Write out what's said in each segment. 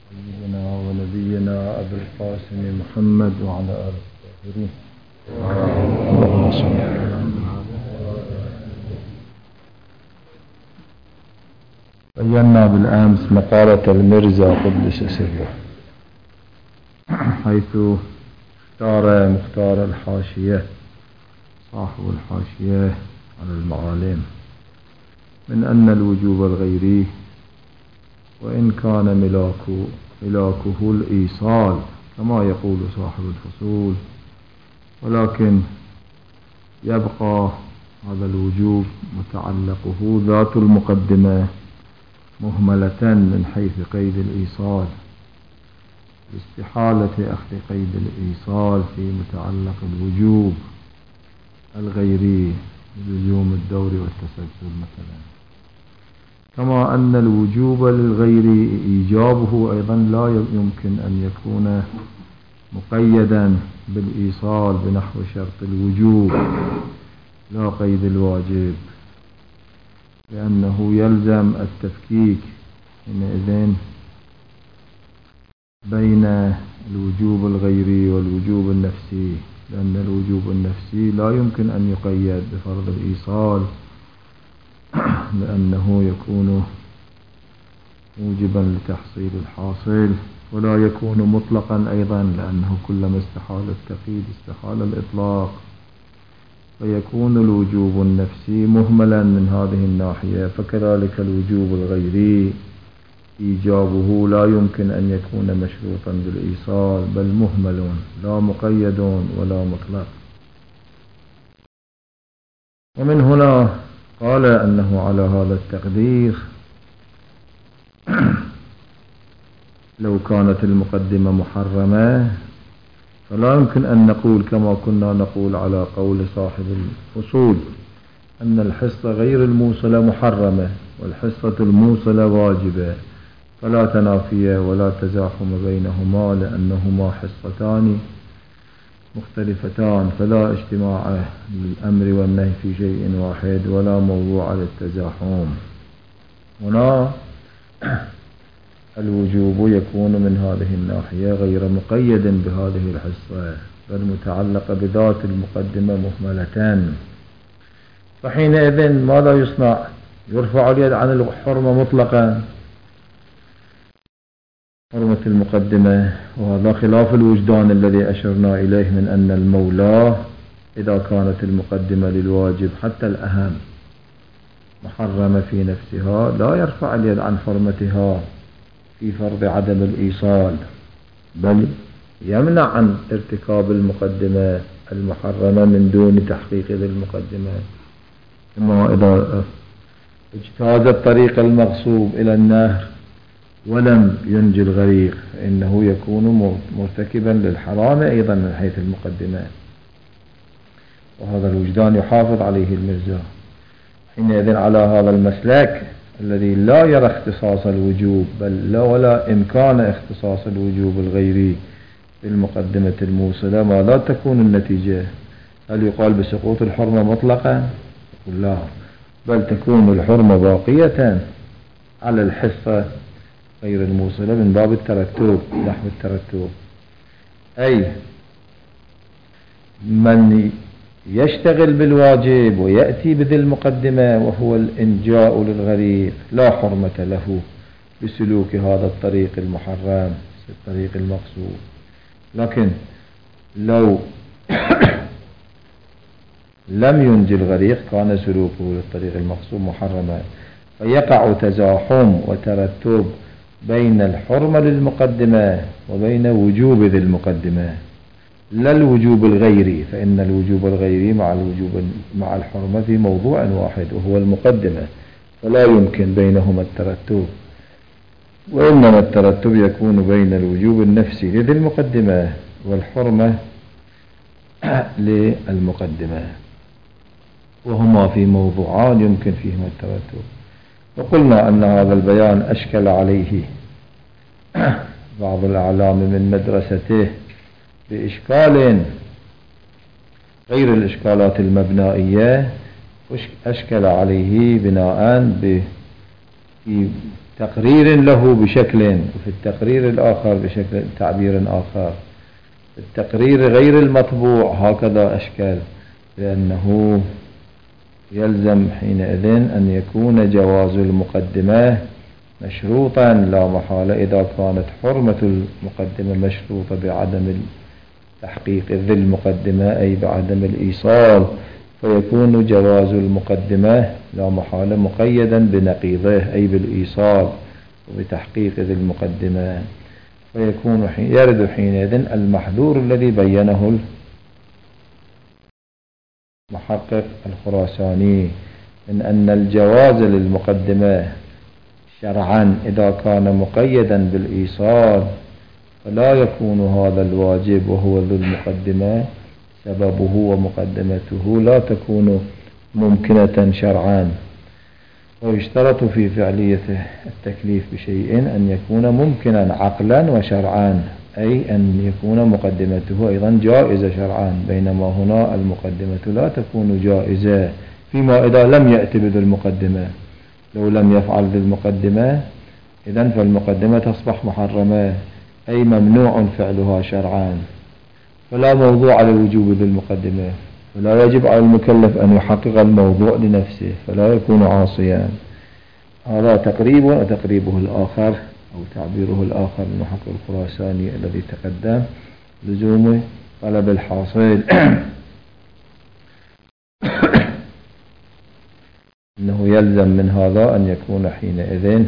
سيدنا ونبينا أبي القاسم محمد وعلى آله الطاهرين. اللهم صل على بينا بالأمس مقالة المرزا قدس سره، حيث اختار مختار الحاشية صاحب الحاشية على المعالم من أن الوجوب الغيري وإن كان ملاكه الإيصال كما يقول صاحب الفصول، ولكن يبقى هذا الوجوب متعلقه ذات المقدمة مهملة من حيث قيد الإيصال، لاستحالة أخذ قيد الإيصال في متعلق الوجوب الغيري بلزوم الدور والتسلسل مثلا، كما أن الوجوب للغير إيجابه أيضا لا يمكن أن يكون مقيدا بالإيصال بنحو شرط الوجوب لا قيد الواجب، لأنه يلزم التفكيك حينئذ بين الوجوب الغيري والوجوب النفسي، لأن الوجوب النفسي لا يمكن أن يقيد بفرض الإيصال لأنه يكون موجبا لتحصيل الحاصل، ولا يكون مطلقا أيضا لأنه كلما استحال التقييد استحال الإطلاق، فيكون الوجوب النفسي مهملا من هذه الناحية. فكذلك الوجوب الغيري إيجابه لا يمكن أن يكون مشروطا بالإيصال، بل مهمل لا مقيد ولا مطلق. ومن هنا قال أنه على هذا التقدير لو كانت المقدمة محرمة فلا يمكن أن نقول كما كنا نقول على قول صاحب الفصول أن الحصة غير الموصلة محرمة والحصة الموصلة واجبة، فلا تنافي ولا تزاحم بينهما لأنهما حصتان مختلفتان، فلا اجتماع للأمر والنهي في شيء واحد ولا موضوع للتزاحم. هنا الوجوب يكون من هذه الناحية غير مقيد بهذه الحصة، بل متعلقة بذات المقدمة مهملة، فحينئذ ماذا يصنع؟ يرفع اليد عن الحرمة مطلقا، حرمة المقدمة، وهذا خلاف الوجدان الذي أشرنا إليه من أن المولى إذا كانت المقدمة للواجب حتى الأهم محرمة في نفسها لا يرفع اليد عن حرمتها في فرض عدم الإيصال، بل يمنع عن ارتكاب المقدمة المحرمة من دون تحقيق المقدمة. كما إذا اجتاز الطريق المغصوب إلى النهر ولم ينجي الغريق فإنه يكون مرتكبا للحرام أيضا من حيث المقدمة، وهذا الوجدان يحافظ عليه المرزا. حينئذ على هذا المسلك الذي لا يرى اختصاص الوجوب بل لا ولا إمكان اختصاص الوجوب الغيري بالمقدمة الموصلة، ما لا تكون النتيجة؟ هل يقال بسقوط الحرمة مطلقا؟ يقول لا، بل تكون الحرمة باقية على الحصة غير الموصلة من باب الترتب، نحو الترتب، أي من يشتغل بالواجب ويأتي بذي المقدمة وهو الإنجاء للغريق لا حرمة له بسلوك هذا الطريق المحرم الطريق المقصود. لكن لو لم ينجي الغريق كان سلوكه للطريق المقصود محرما، فيقع تزاحم وترتب بين الحرمة للمقدمة وبين وجوب ذي المقدمة، لا الوجوب الغيري، فإن الوجوب الغيري مع الحرمة في موضوع واحد وهو المقدمة، فلا يمكن بينهما الترتب، وإنما الترتب يكون بين الوجوب النفسي لذي المقدمة والحرمة للمقدمة، وهما في موضوعان يمكن فيهما الترتب. وقلنا أن هذا البيان أشكل عليه بعض الأعلام من مدرسته بإشكال غير الإشكالات المبنائية، أشكل عليه بناء في تقرير له بشكل، وفي التقرير الآخر بشكل تعبير آخر. التقرير غير المطبوع هكذا أشكال، لأنه يلزم حينئذ أن يكون جواز المقدمة مشروطا لا محالة إذا كانت حرمة المقدمة مشروطة بعدم تحقيق ذي المقدمة أي بعدم الإيصال، فيكون جواز المقدمة لا محالة مقيدا بنقيضه أي بالإيصال وبتحقيق ذي المقدمة، فيكون يرد حينئذ المحذور الذي بينه المحقق الخراساني من أن الجواز للمقدمة شرعا إذا كان مقيدا بالإيصال فلا يكون هذا الواجب وهو ذو المقدمة سببه ومقدمته لا تكون ممكنة شرعا. ويشترط في فعلية التكليف بشيء أن يكون ممكنا عقلا وشرعا، أي أن يكون مقدمته أيضا جائزة شرعا، بينما هنا المقدمة لا تكون جائزة فيما إذا لم يأتي بذي المقدمة. لو لم يفعل ذي المقدمة إذن فالمقدمة تصبح محرمة أي ممنوع فعلها شرعا، فلا موضوع لوجوب ذي المقدمة، ولا يجب على المكلف أن يحقق الموضوع لنفسه فلا يكون عاصيا. هذا تقريب، وتقريبه الآخر أو تعبيره الآخر المحقق الخراساني الذي تقدم لزوم طلب الحاصل أنه يلزم من هذا أن يكون حينئذ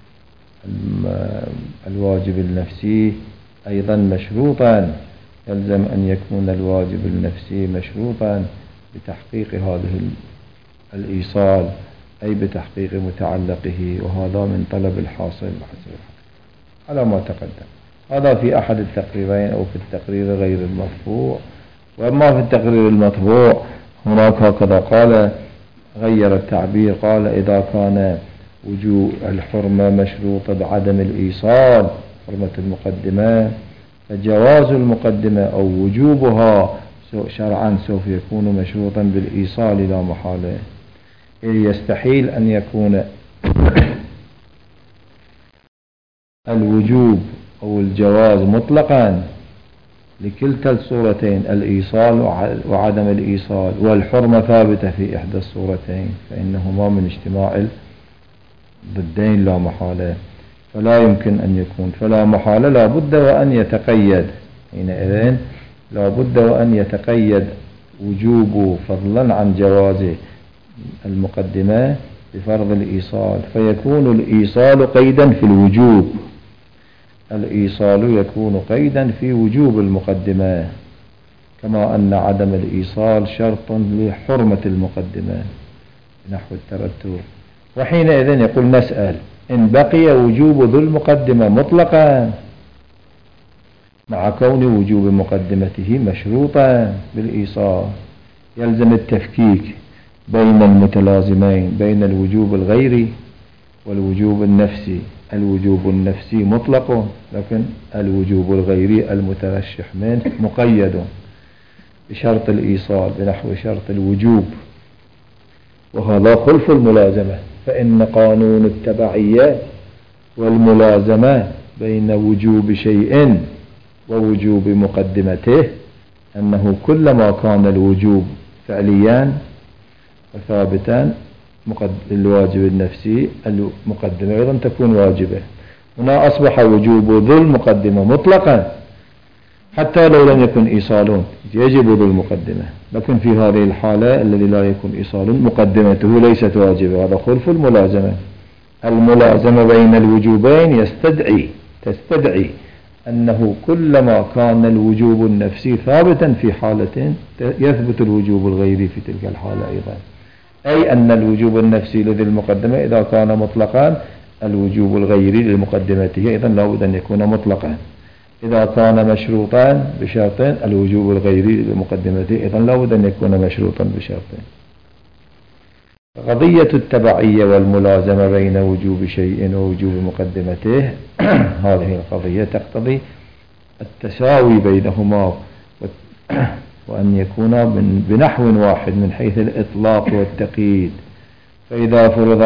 الواجب النفسي أيضا مشروطا، يلزم أن يكون الواجب النفسي مشروطا بتحقيق هذه الإيصال أي بتحقيق متعلقه، وهذا من طلب الحاصل على ما تقدم. هذا في أحد التقريرين أو في التقرير غير المطبوع. وأما في التقرير المطبوع هناك هكذا قال، غير التعبير، قال إذا كان وجوب الحرمة مشروطة بعدم الإيصال حرمة المقدمة فجواز المقدمة أو وجوبها شرعا سوف يكون مشروطا بالإيصال لا محالة، يستحيل أن يكون الوجوب أو الجواز مطلقا لكلتا الصورتين، الإيصال وعدم الإيصال، والحرمة ثابتة في إحدى الصورتين، فإنهما من اجتماع ضدين لا محالة، فلا يمكن أن يكون، فلا محالة لا بد وأن يتقيد حينئذ، لا بد وأن يتقيد وجوب فضلا عن جواز المقدمة بفرض الإيصال، فيكون الإيصال قيدا في الوجوب، الإيصال يكون قيدا في وجوب المقدمة، كما أن عدم الإيصال شرط لحرمة المقدمة نحو الترتب. وحينئذ يقول نسأل إن بقي وجوب ذو المقدمة مطلقا مع كون وجوب مقدمته مشروطا بالإيصال، يلزم التفكيك بين المتلازمين، بين الوجوب الغيري والوجوب النفسي. الوجوب النفسي مطلق، لكن الوجوب الغيري المترشح منه مقيد بشرط الإيصال بنحو شرط الوجوب، وهذا خلف الملازمة، فإن قانون التبعية والملازمة بين وجوب شيء ووجوب مقدمته أنه كلما كان الوجوب فعليا وثابتا الواجب النفسي المقدمة أيضا تكون واجبة. هنا أصبح وجوب ذو المقدمة مطلقا حتى لو لم يكن إيصال يجب ذو المقدمة، لكن في هذه الحالة الذي لا يكون إيصال مقدمته ليست واجبة، هذا خلف الملازمة. الملازمة بين الوجوبين تستدعي أنه كلما كان الوجوب النفسي ثابتا في حالة يثبت الوجوب الغيري في تلك الحالة أيضا، أي أن الوجوب النفسي لذي المقدمة إذا كان مطلقا الوجوب الغيري لمقدمته أيضا لا بد أن يكون مطلقا، إذا كان مشروطا بشرطين الوجوب الغيري لمقدمته أيضا لا بد أن يكون مشروطا بشرطين. قضية التبعية والملازمة بين وجوب شيء ووجوب مقدمته هذه القضية تقتضي التساوي بينهما وأن يكون بنحو واحد من حيث الإطلاق والتقييد، فإذا فرض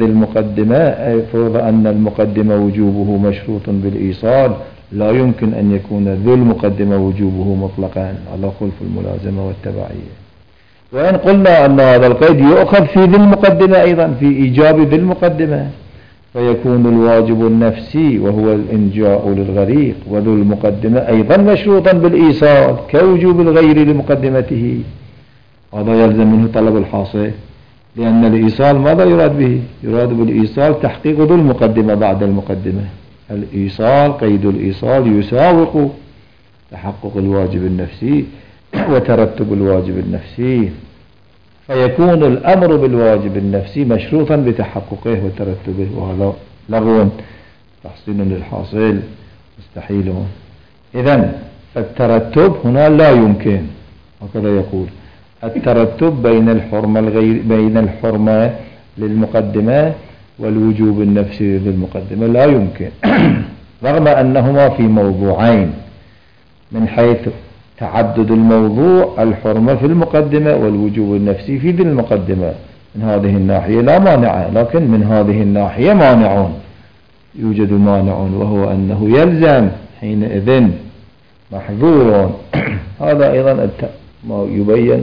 أن المقدمة وجوبه مشروط بالإيصال لا يمكن أن يكون ذو المقدمة وجوبه مطلقا على خلف الملازمة والتبعية. وإن قلنا أن هذا القيد يؤخذ في ذي المقدمة أيضا في إيجاب ذي المقدمة، فيكون الواجب النفسي وهو الإنجاء للغريق وذو المقدمة أيضا مشروطا بالإيصال كوجوب الغير لمقدمته. هذا يلزم منه طلب الحاصل، لأن الإيصال ماذا يراد به؟ يراد بالإيصال تحقيق ذو المقدمة بعد المقدمة. الإيصال قيد الإيصال يساوق تحقق الواجب النفسي وترتب الواجب النفسي، فيكون الأمر بالواجب النفسي مشروطا بتحققه وترتبه، وهذا لغو تحصيل للحاصل مستحيل. إذن الترتب هنا لا يمكن، هكذا يقول الترتب بين الحرمة للمقدمة والوجوب النفسي للمقدمة لا يمكن رغم أنهما في موضوعين من حيث تعدد الموضوع، الحرمة في المقدمة والوجوب النفسي في ذي المقدمة. من هذه الناحية لا مانع، لكن من هذه الناحية مانع، يوجد مانع وهو أنه يلزم حينئذ محظور. هذا أيضا ما يبين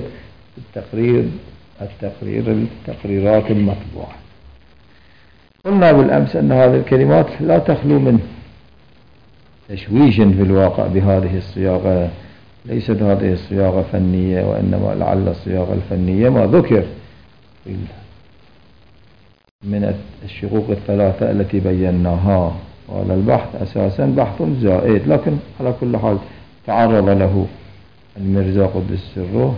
التقريرات المطبوعة. قلنا بالأمس أن هذه الكلمات لا تخلو من تشويش في الواقع بهذه الصياغة. ليست هذه الصياغة فنية، وإنما لعل الصياغة الفنية ما ذكر من الشقوق الثلاثة التي بيناها، وهذا البحث أساسا بحث زائد، لكن على كل حال تعرض له المرزا قدس سره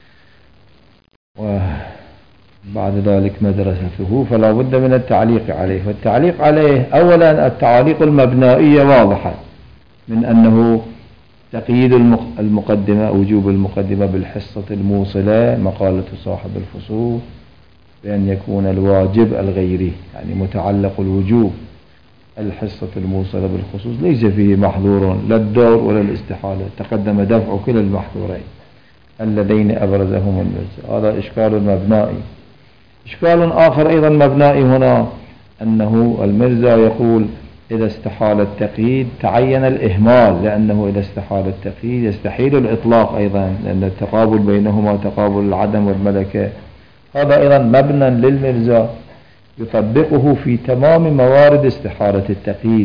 وبعد ذلك مدرسته، فلا بد من التعليق عليه. والتعليق عليه أولا التعليق المبنائية واضحة من أنه تقييد المقدمة، وجوب المقدمة بالحصة الموصلة، مقالة صاحب الفصول بأن يكون الواجب الغيري يعني متعلق الوجوب الحصة الموصلة بالخصوص ليس فيه محظور لا الدور ولا الاستحالة، تقدم دفع كلا المحظورين اللذين أبرزهما المرزا. هذا إشكال مبنائي. إشكال آخر أيضا مبنائي هنا أنه المرزا يقول إذا استحال التقييد تعين الإهمال، لأنه إذا استحال التقييد يستحيل الإطلاق أيضا، لأن التقابل بينهما تقابل العدم والملكة. هذا أيضا مبنى للمرزا يطبقه في تمام موارد استحالة التقييد،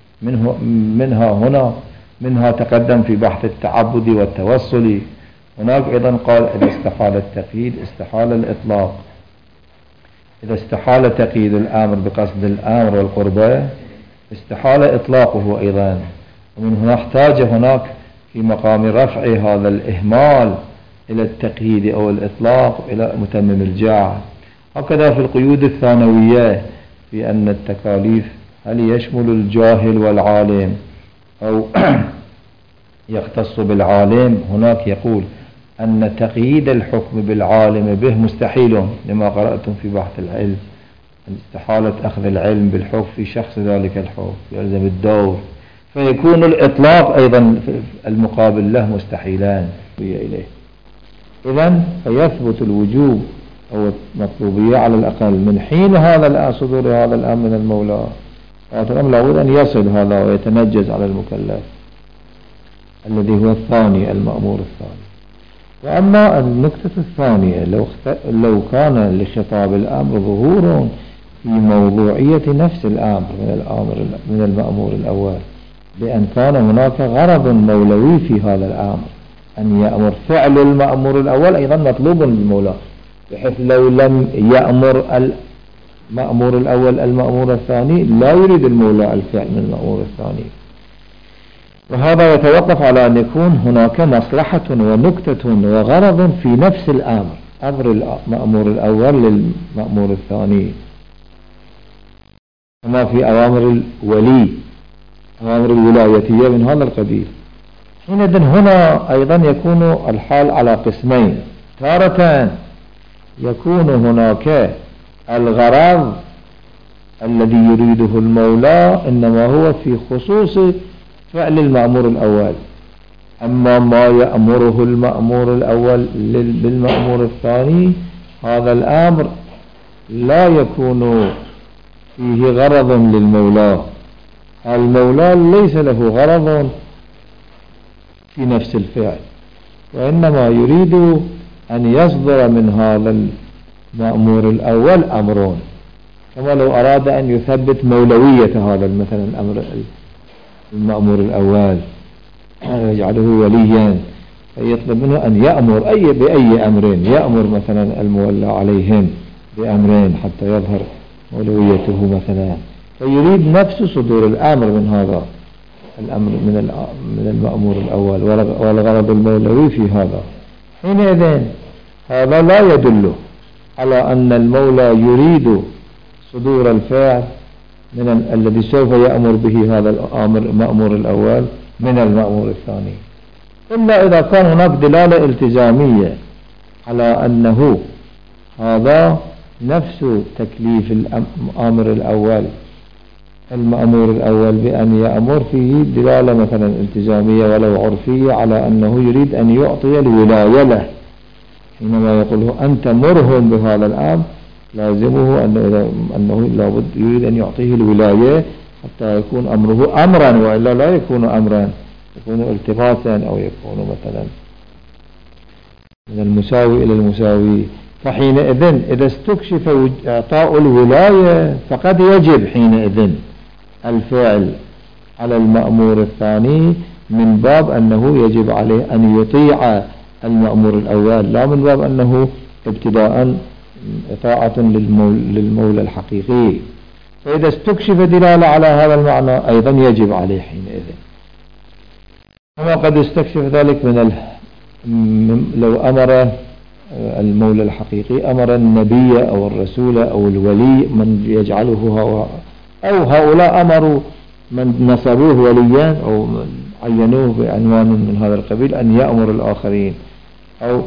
منها تقدم في بحث التعبد والتوصل. هناك أيضا قال إذا استحال التقييد استحال الإطلاق، إذا استحال تقييد الأمر بقصد الأمر والقربة استحال إطلاقه أيضا. ومن هنا احتاج هناك في مقام رفع هذا الإهمال إلى التقييد أو الإطلاق إلى متمم الجاع. هكذا في القيود الثانوية في أن التكاليف هل يشمل الجاهل والعالم أو يختص بالعالم. هناك يقول أن تقييد الحكم بالعالم به مستحيل، لما قرأتم في بحث العلم استحالة أخذ العلم بالحكم في شخص ذلك الحكم يلزم الدور، فيكون الإطلاق أيضا المقابل له مستحيلان إليه. إذن فيثبت الوجوب أو المطلوبية على الأقل من حين هذا صدور هذا الأمر من المولى. هذا الأمر لابد أن يصل هذا ويتنجز على المكلف الذي هو الثاني المأمور الثاني. وأما النقطة الثانية لو كان لخطاب الأمر ظهور في موضوعية نفس الأمر من المأمور الأول، بأن كان هناك غرض مولوي في هذا الأمر أن يأمر، فعل المأمور الأول أيضا مطلوب للمولى، بحيث لو لم يأمر المأمور الأول المأمور الثاني لا يريد المولى الفعل من المأمور الثاني. وهذا يتوقف على أن يكون هناك مصلحة ونكتة وغرض في نفس الأمر، أمر المأمور الأول للمأمور الثاني، كما في أوامر الولي، أوامر الولايتية من هذا القبيل. حينئذ هنا أيضا يكون الحال على قسمين، تارة يكون هناك الغرض الذي يريده المولى إنما هو في خصوص فعل المأمور الأول، أما ما يأمره المأمور الأول بالمأمور الثاني هذا الأمر لا يكون فيه غرض للمولى. المولى ليس له غرض في نفس الفعل، وإنما يريد أن يصدر من هذا المأمور الأول أمرون، كما لو أراد أن يثبت مولوية هذا مثلا الأمر المأمور الأول يجعله وليا، فيطلب منه أن يأمر بأي أمرين، يأمر مثلا المولى عليهم بأمرين حتى يظهر مولويته مثلا، فيريد نفس صدور الأمر من هذا الأمر من المأمور الأول، والغرض المولوي في هذا. حينئذ هذا لا يدل على أن المولى يريد صدور الفعل من الذي سوف يأمر به هذا المأمور الأول من المأمور الثاني، إلا إذا كان هناك دلالة التزامية على أنه هذا نفس تكليف الأمر الأول المأمور الأول بأن يأمر فيه دلالة مثلا التزامية ولو عرفية على أنه يريد أن يعطي الولاية له. حينما يقول أنت مرهم بهذا الأمر لازمه أنه لابد يريد أن يعطيه الولاية حتى يكون أمره أمرا، وإلا لا يكون أمرا، يكون التماسا أو يكون مثلا من المساوي إلى المساوي. فحينئذ إذا استكشف إعطاء الولاية فقد يجب حينئذ الفعل على المأمور الثاني من باب أنه يجب عليه أن يطيع المأمور الأول، لا من باب أنه ابتداء إطاعة للمولى الحقيقي. فإذا استكشف دلالة على هذا المعنى أيضا يجب عليه حينئذ، كما قد استكشف ذلك لو أمر المولى الحقيقي أمر النبي أو الرسول أو الولي من يجعله أو هؤلاء أمروا من نصبوه وليا أو عينوه بعنوان من هذا القبيل أن يأمر الآخرين، أو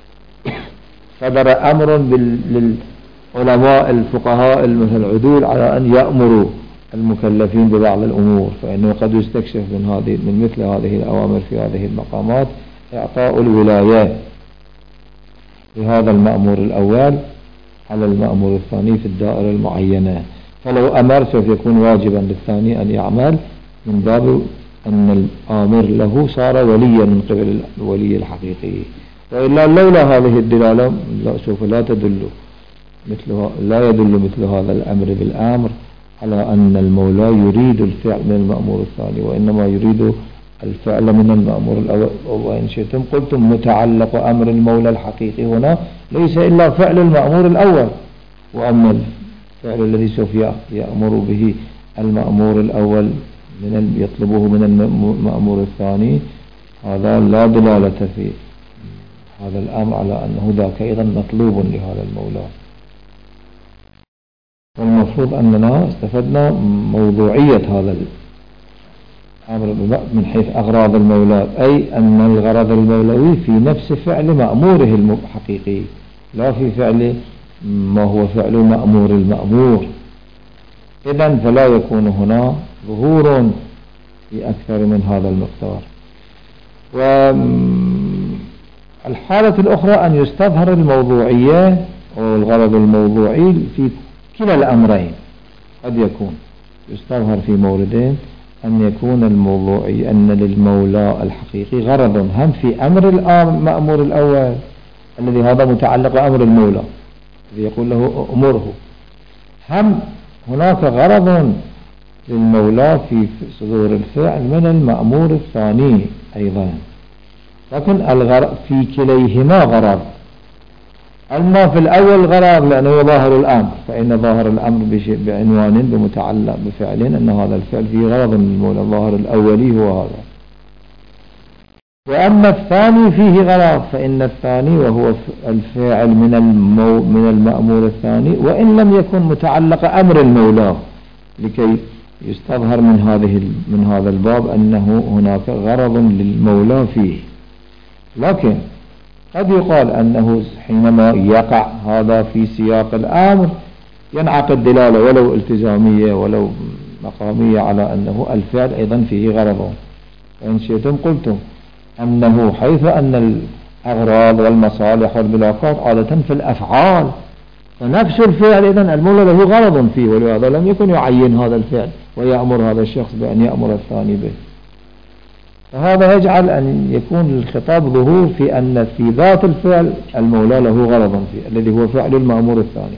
صدر أمر للعلماء الفقهاء مثل العدول على أن يأمروا المكلفين ببعض الأمور، فإنه قد يستكشف من مثل هذه الأوامر في هذه المقامات إعطاء الولايات لهذا المأمور الأول على المأمور الثاني في الدائرة المعينة. فلو أمر سوف يكون واجبا للثاني أن يعمل من باب أن الآمر له صار وليا من قبل الولي الحقيقي، وإلا لولا هذه الدلالة سوف لا يدل مثل هذا الأمر بالأمر على أن المولى يريد الفعل من المأمور الثاني، وإنما يريد الفعل من المأمور الأول. وإن شئتم قلتم متعلق أمر المولى الحقيقي هنا ليس إلا فعل المأمور الأول، وأما الفعل الذي سوف يأمر به المأمور الأول يطلبه من المأمور الثاني هذا لا دلالة في هذا الأمر على أنه ذاك أيضا مطلوب لهذا المولى. والمفروض أننا استفدنا موضوعية هذا الأمر من حيث أغراض المولى، أي أن الغرض المولوي في نفس فعل مأموره الحقيقي لا في فعل ما هو فعل مأمور المأمور. إذن فلا يكون هنا ظهور في أكثر من هذا المقدار. والحالة الأخرى أن يستظهر الموضوعية أو الغرض الموضوعي في كلا الأمرين. قد يكون يستظهر في موردين أن يكون الموضوعي أن للمولى الحقيقي غرض هم في أمر المأمور الأول الذي هذا متعلق أمر المولى الذي يقول له أمره، هم هناك غرض للمولى في صدور الفعل من المأمور الثاني أيضا، لكن في كليهما غرض. أما في الأول غرض لأنه ظاهر الأمر، فإن ظاهر الأمر بعنوان بمتعلق بفعل أن هذا الفعل فيه غرض للمولى، الظاهر الأولي هو هذا. وأما الثاني فيه غرض، فإن الثاني وهو الفاعل من المأمور الثاني وإن لم يكن متعلق أمر المولى، لكي يستظهر من هذا الباب أنه هناك غرض للمولى فيه. لكن قد يقال أنه حينما يقع هذا في سياق الأمر ينعقد دلالة ولو التزامية ولو مقامية على أنه الفعل أيضا فيه غرض. وإن شئتم قلتم أنه حيث أن الأغراض والمصالح والملاكات عادة في الأفعال فنفس الفعل إذن المولى له غرض فيه، ولهذا لم يكن يعين هذا الفعل ويأمر هذا الشخص بأن يأمر الثاني به. فهذا يجعل أن يكون الخطاب ظهور في أن في ذات الفعل المولى له غرض فيه الذي هو فعل المأمور الثاني.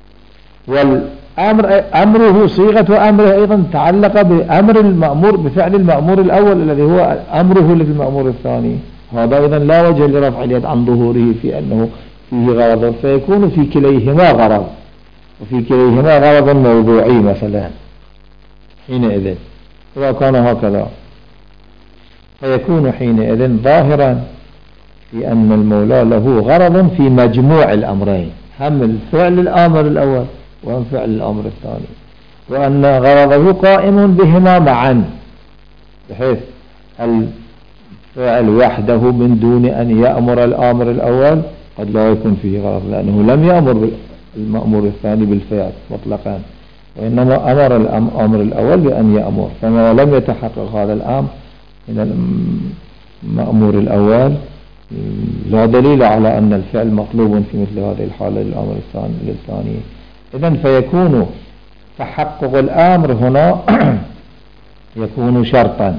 أمره صيغة أمره أيضا تعلق بأمر المأمور بفعل المأمور الأول الذي هو أمره للمأمور الثاني. هذا إذن لا وجه لرفع اليد عن ظهوره في أنه فيه غرض، فيكون في كليهما غرض، وفي كليهما غرض موضوعي مثلا. حينئذ إذا كان هكذا فيكون حينئذ ظاهرا في أن المولى له غرض في مجموع الأمرين، هم الفعل الآمر الأول وهم فعل الأمر الثاني، وأن غرضه قائم بهما معا، بحيث الفعل وحده من دون أن يأمر الآمر الأول قد لا يكون فيه غرض، لأنه لم يأمر المأمور الثاني بالفعل مطلقا، وإنما أمر الأمر الأول بأن يأمر، فما لم يتحقق هذا الأمر من المأمور الأول لا دليل على أن الفعل مطلوب في مثل هذه الحالة للأمر الثاني. إذن فيكون تحقق الأمر هنا يكون شرطا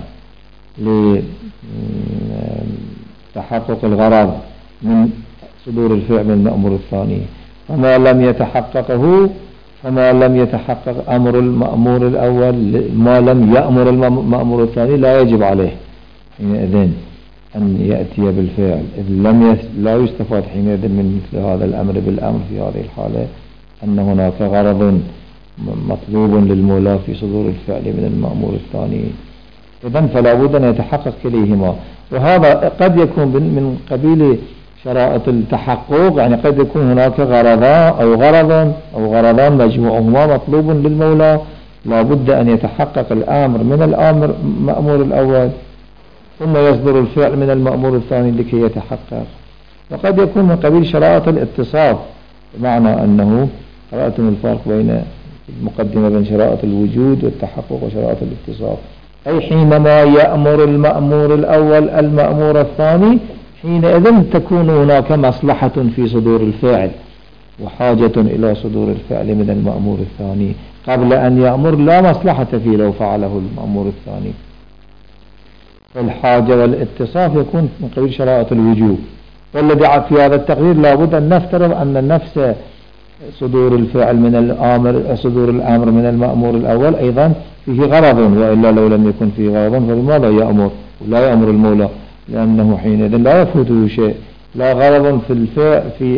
لتحقق الغرض من صدور الفعل من المأمور الثاني، فما لم يتحقق أمر المأمور الأول ما لم يأمر المأمور الثاني لا يجب عليه حينئذ أن يأتي بالفعل، إذ لا يستفاد حينئذ من مثل هذا الأمر بالأمر في هذه الحالة أن هناك غرض مطلوب للمولى في صدور الفعل من المأمور الثاني. إذن فلا بد أن يتحقق كليهما، وهذا قد يكون من قبيل شرائط التحقق، يعني قد يكون هناك غرضان مجموعهما مطلوب للمولى، لا بد أن يتحقق الأمر من الأمر مأمور الأول ثم يصدر الفعل من المأمور الثاني لكي يتحقق. وقد يكون من قبيل شرائط الاتصاف، بمعنى أنه رأيتم الفرق بين المقدمة بين شرائط الوجود والتحقق وشرائط الاتصاف، أي حينما يأمر المأمور الأول المأمور الثاني حينئذ تكون هناك مصلحة في صدور الفعل وحاجة إلى صدور الفعل من المأمور الثاني، قبل أن يأمر لا مصلحة فيه لو فعله المأمور الثاني. فالحاجة والاتصاف يكون من قبيل شرائط الوجوب، والذي في هذا التقدير لابد أن نفترض أن نفس صدور الفعل من صدور الأمر من المأمور الأول أيضا فيه غرض، وإلا لو لم يكن فيه غرض فلماذا يأمر ولا يأمر المولى؟ لأنه حينئذ لا يفوته شيء، لا غرض في الفعل في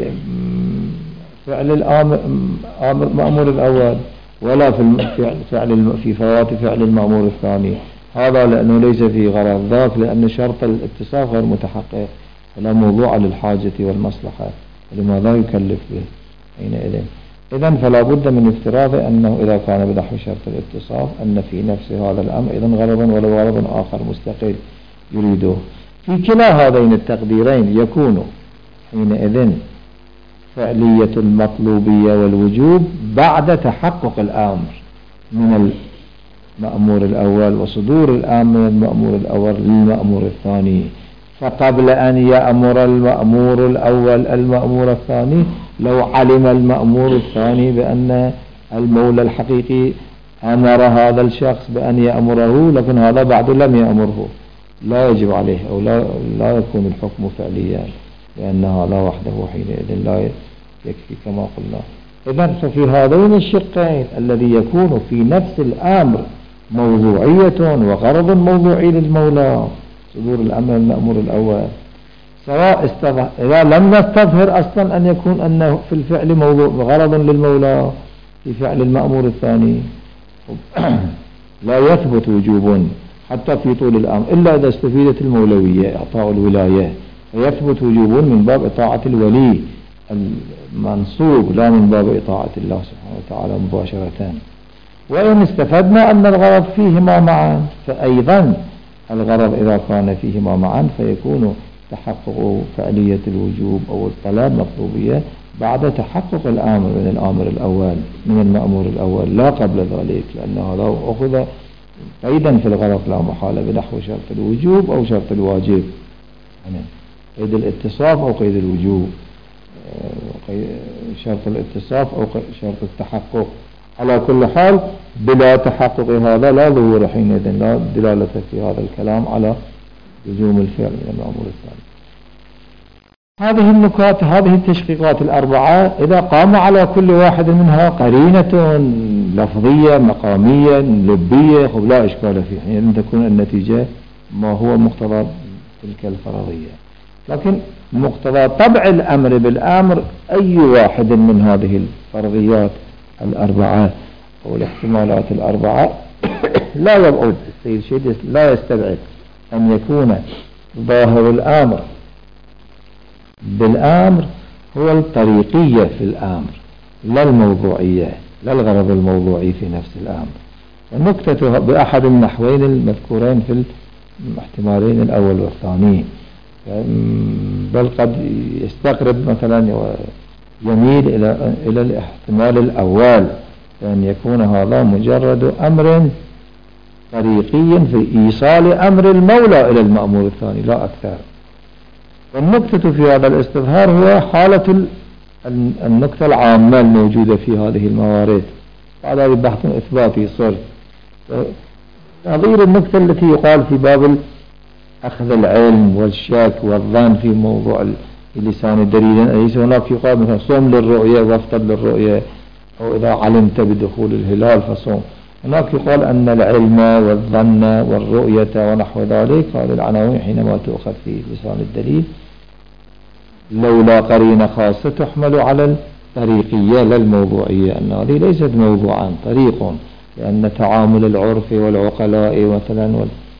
فعل المأمور الأول ولا في فوات فعل المأمور الثاني، هذا لأنه ليس فيه غرض، ذاك لأن شرط الاتصاف غير متحقق ولا موضوع للحاجة والمصلحة ولماذا يكلف به حينئذ. إذن فلا بد من افتراض أنه إذا كان بنحو شرط الاتصاف أن في نفس هذا الأمر إذن غرضا ولو غرض آخر مستقل يريده. في كلا هذين التقديرين يكون حينئذ فعلية المطلوبية والوجوب بعد تحقق الأمر من المأمور الأول وصدور الأمر من المأمور الأول للمأمور الثاني. فقبل أن يأمر المأمور الأول المأمور الثاني لو علم المأمور الثاني بأن المولى الحقيقي أمر هذا الشخص بأن يأمره، لكن هذا بعد لم يأمره، لا يجب عليه أو لا يكون الحكم فعليا، لأن هذا وحده حينئذ لا يكفي كما قلنا. إذن ففي هذين الشقين الذي يكون في نفس الأمر موضوعية وغرض موضوعي للمولى صدور الأمر المأمور الأول، سواء إذا لم نستظهر أصلا أن يكون أنه في الفعل موضوع غرض للمولى في فعل المأمور الثاني لا يثبت وجوب حتى في طول الأمر إلا إذا استفيدت المولوية إعطاء الولاية، فيثبت وجوب من باب إطاعة الولي المنصوب لا من باب إطاعة الله سبحانه وتعالى مباشرة. وإن استفدنا أن الغرض فيهما معا فأيضا الغرض إذا كان فيهما معا فيكون تحقق فعلية الوجوب أو الطلب مطلوبية بعد تحقق الأمر من الأمر الأول من المأمور الأول لا قبل ذلك، لأن هذا أخذ قيدا في الغرض لا محالة بنحو شرط الوجوب أو شرط الواجب، يعني قيد الاتصاف أو قيد الوجوب. شرط الاتصاف أو شرط التحقق. على كل حال بلا تحقق هذا لا ظهور حينئذ، لا دلالة في هذا الكلام على لزوم الفعل من المأمور الثاني. هذه النكات، هذه التشقيقات الأربعة إذا قام على كل واحد منها قرينة لفظية مقامية لبية لا إشكال فيه، يعني تكون النتيجة ما هو مقتضى تلك الفرضية. لكن مقتضى طبع الأمر بالأمر أي واحد من هذه الفرضيات الأربعة أو الاحتمالات الأربعة لا يبعد السيد شيد لا يستبعد أن يكون ظاهر الأمر بالأمر هو الطريقية في الأمر لا الموضوعية، لا الغرض الموضوعي في نفس الأمر. النكتة بأحد النحوين المذكورين في الاحتمالين الأول والثاني، بل قد يستقرب مثلا يميل إلى الاحتمال الأول، أن يكون هذا مجرد أمر طريقي في إيصال أمر المولى إلى المأمور الثاني لا أكثر. والنكتة في هذا الاستظهار هو حالة النكتة العامة الموجودة في هذه الموارد، هذا بحث إثباتي صرف، نظير النكتة التي يقال في باب أخذ العلم والشك والظن في موضوع اللسان الدليل، أليس هناك يقال مثلا صوم للرؤية وافطر للرؤية، أو إذا علمت بدخول الهلال فصوم. هناك يقال أن العلم والظن والرؤية ونحو ذلك هذه العناوين حينما تؤخذ في لسان الدليل لولا قرينة خاصة تحمل على الطريقية لا الموضوعية، أن هذه ليست موضوعا طريق، لأن تعامل العرف والعقلاء مثلا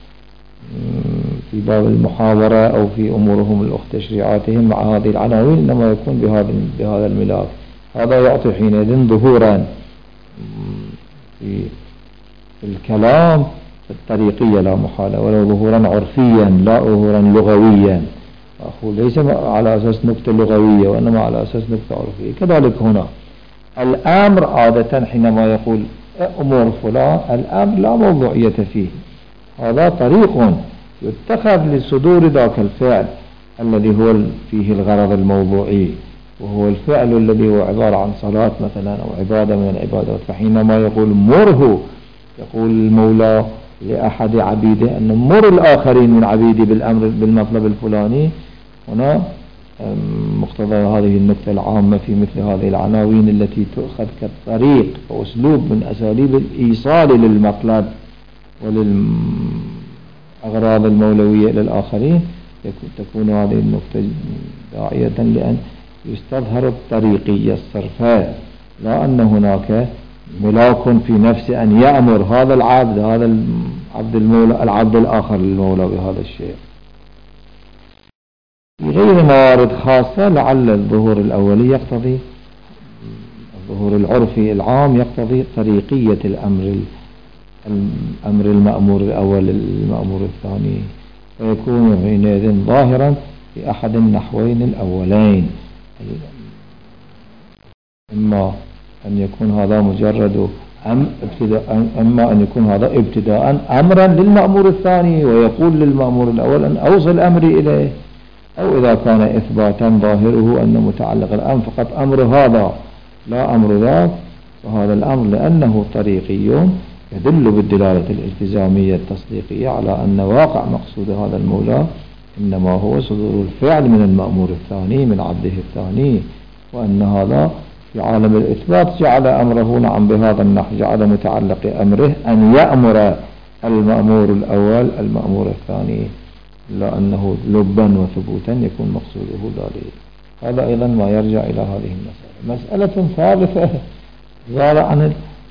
في باب المحاورة أو في أمورهم تشريعاتهم مع هذه العناوين إنما يكون بهذا الملاك. هذا يعطي حينئذ ظهورا في الكلام الطريقية لا محالة، ولو ظهورا عرفيا لا ظهورا لغويا، أقول ليس على أساس نكتة لغوية وإنما على أساس نكتة عرفية. كذلك هنا الأمر عادة حينما يقول أمور فلان الأمر لا موضوعية فيه، هذا طريق يتخذ لصدور ذاك الفعل الذي هو فيه الغرض الموضوعي، وهو الفعل الذي هو عبارة عن صلاة مثلا أو عبادة من العبادات. فحينما يقول مره، يقول المولى لأحد عبيده أن مر الآخرين من عبيدي بالأمر بالمطلب الفلاني، هنا مقتضى هذه النكتة العامة في مثل هذه العناوين التي تؤخذ كالطريق وأسلوب من أساليب الإيصال للمطلب وللأغراض المولوية إلى الآخرين، تكون هذه النكتة داعية لأن يستظهر الطريقية الصرفة، لا أن هناك ملاك في نفس أن يأمر هذا العبد العبد الآخر للمولى بهذا الشيء. في غير موارد خاصة لعل الظهور الأولي يقتضي الظهور العرفي العام يقتضي طريقية الأمر المأمور الأول للمأمور الثاني، فيكون حينئذ ظاهرا في أحد النحوين الأولين، إما أن يكون هذا مجرد أما أن يكون هذا ابتداء أمرا للمأمور الثاني ويقول للمأمور الأول أن أوصل أمري إليه، أو إذا كان إثباتا ظاهره أن متعلق الأمر فقط أمر هذا لا أمر ذاك، وهذا الأمر لأنه طريقي يدل بالدلالة الالتزامية التصديقية على أن واقع مقصود هذا المولى إنما هو صدور الفعل من المأمور الثاني من عبده الثاني، وأن هذا في عالم الإثبات جعل أمره نعم بهذا النحو، جعل متعلق أمره أن يأمر المأمور الأول المأمور الثاني، إلا أنه لبا وثبوتا يكون مقصوده ذلك. هذا أيضا ما يرجع إلى هذه المسألة. مسألة ثالثة زال عن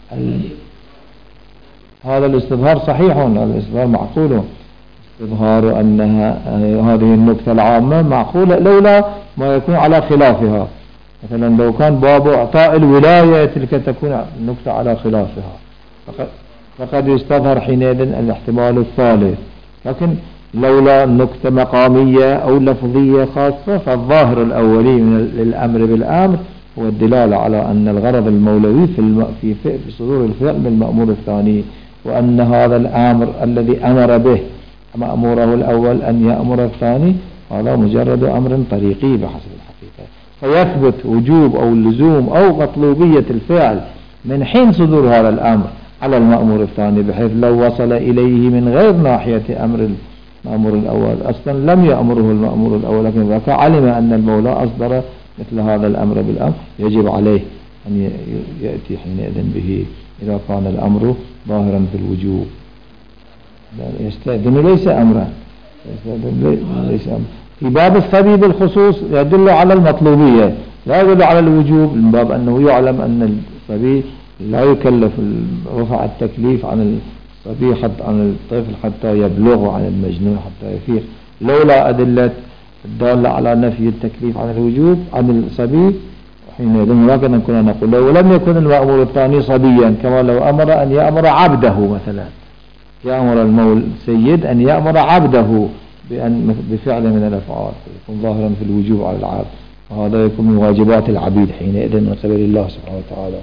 هذا الاستظهار صحيح، الاستظهار معقول، استظهار أنها هذه النكتة العامة معقولة لولا ما يكون على خلافها. مثلا لو كان باب إعطاء الولاية تلك تكون النكتة على خلافها، فقد يستظهر حينئذ الاحتمال الثالث. لكن لولا نكتة مقامية أو لفظية خاصة فالظاهر الأولي من الأمر بالأمر هو الدلالة على أن الغرض المولوي في صدور الفعل من المأمور الثاني، وأن هذا الأمر الذي أمر به مأموره الأول أن يأمر الثاني هذا مجرد أمر طريقي بحسب الحقيقة. فيثبت وجوب أو اللزوم أو مطلوبية الفعل من حين صدور هذا الأمر على المأمور الثاني، بحيث لو وصل إليه من غير ناحية أمر المأمور الأول أصلا لم يأمره المأمور الأول، لكن إذا علم أن المولى أصدر مثل هذا الأمر بالأمر يجب عليه أن يأتي حينئذ به إذا كان الأمر ظاهرا في الوجوب. يستأذن ليس أمرا، ليس أمر. في باب الصبي بالخصوص يدل على المطلوبية لا يدل على الوجوب، من باب أنه يعلم أن الصبي لا يكلف رفع التكليف عن الصبي حتى عن الطفل حتى يبلغ، وعن المجنون حتى يفيق، لولا أدلة الدالة على نفي التكليف عن الوجوب عن الصبي حينئذ هكذا كنا نقول لو لم يكن المأمور الثاني صبيا، كما لو أمر أن يأمر عبده مثلا، يأمر المولى السيد أن يأمر عبده بفعل من الأفعال يكون ظاهرا في الوجوب على العبد، وهذا يكون من واجبات العبيد حينئذ من قبل الله سبحانه وتعالى.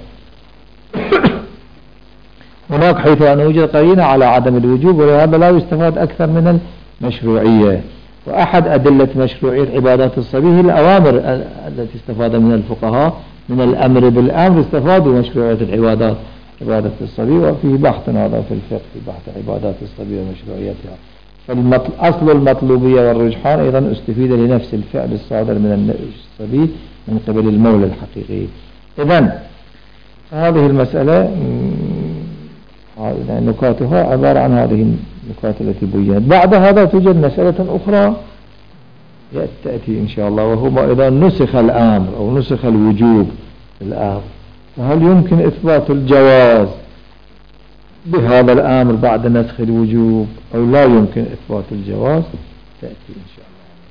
هناك حيث أن يوجد قرينة على عدم الوجوب، ولهذا لا يستفاد أكثر من المشروعية. وأحد أدلة مشروعية عبادات الصبي هي الأوامر التي استفاد من الفقهاء من الأمر بالأمر، استفادوا مشروعية العبادات عبادة الصبي، وفيه بحث هذا في الفقه في بحث عبادات الصبي ومشروعيتها. فأصل المطلوبية والرجحان أيضا استفيد لنفس الفعل الصادر من الصبي من قبل المولى الحقيقي. إذن هذه المسألة نكاتها عبارة عن هذه النكات التي بيّنت. بعد هذا توجد مسألة أخرى تأتي إن شاء الله، وهو إذا نسخ الأمر أو نسخ الوجوب في الأمر، فهل يمكن إثبات الجواز بهذا الأمر بعد نسخ الوجوب أو لا يمكن إثبات الجواز؟ تأتي إن شاء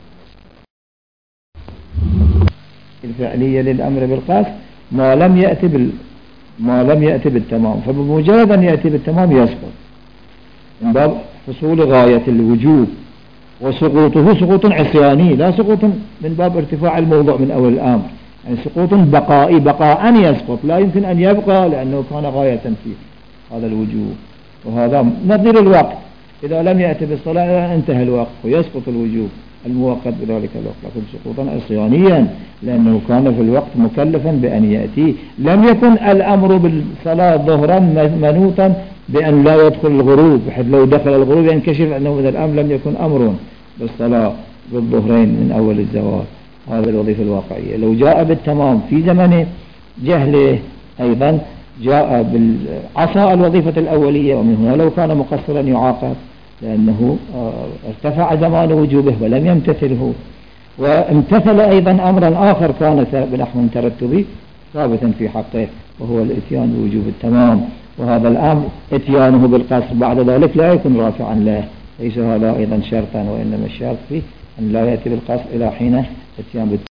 الله. الفعلية للأمر بالقصد ما لم يأتي بالتمام، فبمجرد أن يأتي بالتمام يسقط من باب حصول غاية الوجوب، وسقوطه سقوط عصياني لا سقوط من باب ارتفاع الموضوع من أول الأمر، يعني سقوط بقائي، بقاء يسقط لا يمكن أن يبقى لأنه كان غاية فيه هذا الوجوب. وهذا نظير الوقت، إذا لم يأتي بالصلاة انتهى الوقت ويسقط الوجوب المؤقت بذلك الوقت، لكن سقوطا عصيانيا لأنه كان في الوقت مكلفا بأن يأتي. لم يكن الأمر بالصلاة ظهرا منوطا بأن لا يدخل الغروب، بحيث لو دخل الغروب ينكشف أنه إذا الأمر لم يكن أمر بالصلاة بالظهرين من أول الزواج. هذا الوظيفة الواقعية. لو جاء بالتمام في زمن جهله أيضا جاء بالعصا الوظيفة الأولية، ومن هنا لو كان مقصرا يعاقب لأنه ارتفع زمان وجوبه ولم يمتثله، وامتثل أيضا أمرا آخر كان بنحو ترتبي ثابتا في حقه، وهو الاتيان بوجوب التمام. وهذا الأمر اتيانه بالقصر بعد ذلك لا يكون رافعا له، ليس هذا أيضا شرطا، وإنما الشرط فيه أن لا يأتي بالقصر إلى حين اتيان بالتمام.